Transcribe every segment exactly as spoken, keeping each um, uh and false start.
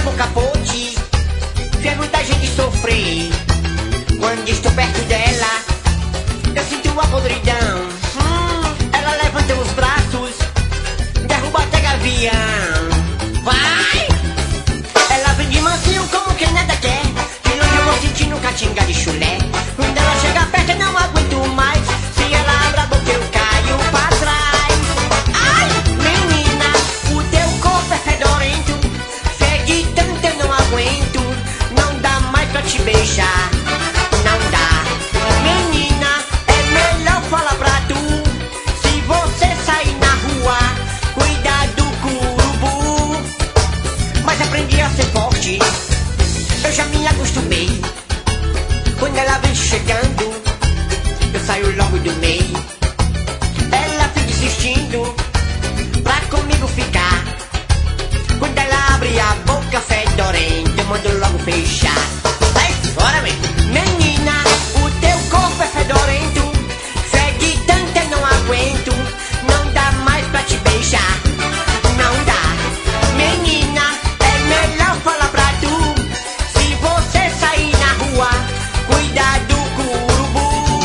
no capote, vê muita gente sofrer. Quando estou perto dela, eu sinto a podridão. hum, Ela levanta os braços, derruba até gavião. Vai! Ela vem de mansinho como quem nada quer. De longe eu vou sentindo catinga de chulé. Quando ela chega perto eu não aguento mais. Se ela abre a boca eu caio pra trás. Ai, menina, o teu corpo é fedorento. Fede tanto eu não aguento. Não dá mais pra te beijar. Não dá. Menina, é melhor falar pra tu. Se você sair na rua, cuidado com o urubu. Mas aprendi a ser forte, eu já me acostumei. Quando ela vem chegando, eu saio logo do meio. Ela fica insistindo pra comigo ficar. Quando ela abre a boca fedorenta, eu mando logo fechar. Sai fora, meu. Menina, o teu corpo é fedorento. Fede tanto eu não aguento. Não dá mais pra te beijar. Não dá. Menina, é melhor falar pra tu. Se você sair na rua, cuidado com o urubu.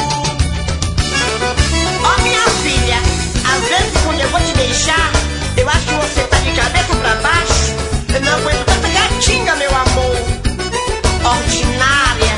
Ó, minha filha, às vezes quando eu vou te beijar, eu acho que você tá de cabeça pra baixo. Eu não aguento tanta gatinha, meu amor. Ordinária.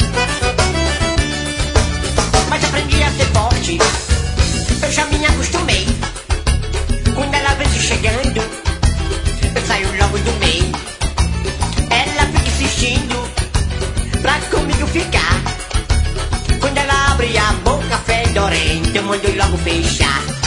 Mas aprendi a ser forte, eu já me acostumei. Quando ela vem se chegando, eu saio logo do meio. Ela fica insistindo pra comigo ficar. Quando ela abre a boca fedorenta, eu mando logo fechar.